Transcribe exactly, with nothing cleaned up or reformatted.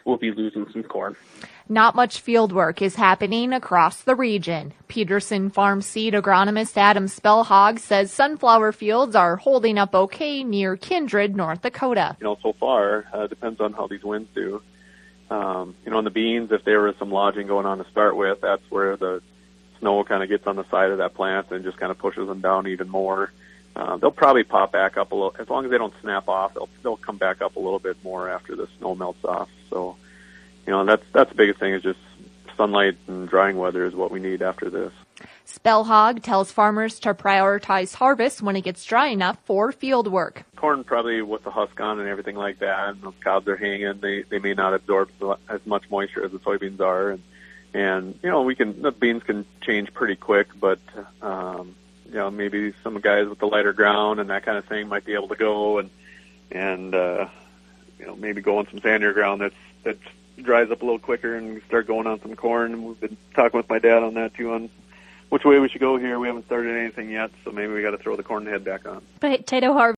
we'll be losing some corn. Not much field work is happening across the region. Peterson Farm seed agronomist Adam Spellhog says sunflower fields are holding up okay near Kindred, North Dakota. You know, so far, uh, depends on how these winds do. Um, you know, on the beans, if there was some lodging going on to start with, that's where the snow kind of gets on the side of that plant and just kind of pushes them down even more. Uh, they'll probably pop back up a little. As long as they don't snap off, they'll they'll come back up a little bit more after the snow melts off. So, you know, that's that's the biggest thing is just sunlight and drying weather is what we need after this. Spellhog tells farmers to prioritize harvest when it gets dry enough for field work. Corn probably with the husk on and everything like that, and the cobs are hanging. They they may not absorb as much moisture as the soybeans are, and and you know we can the beans can change pretty quick, but um, you know maybe some guys with the lighter ground and that kind of thing might be able to go and and uh, you know maybe go on some sandier ground that's that dries up a little quicker and start going on some corn. We've been talking with my dad on that too on which way we should go here. We haven't started anything yet, so maybe we got to throw the corn head back on. Potato harvest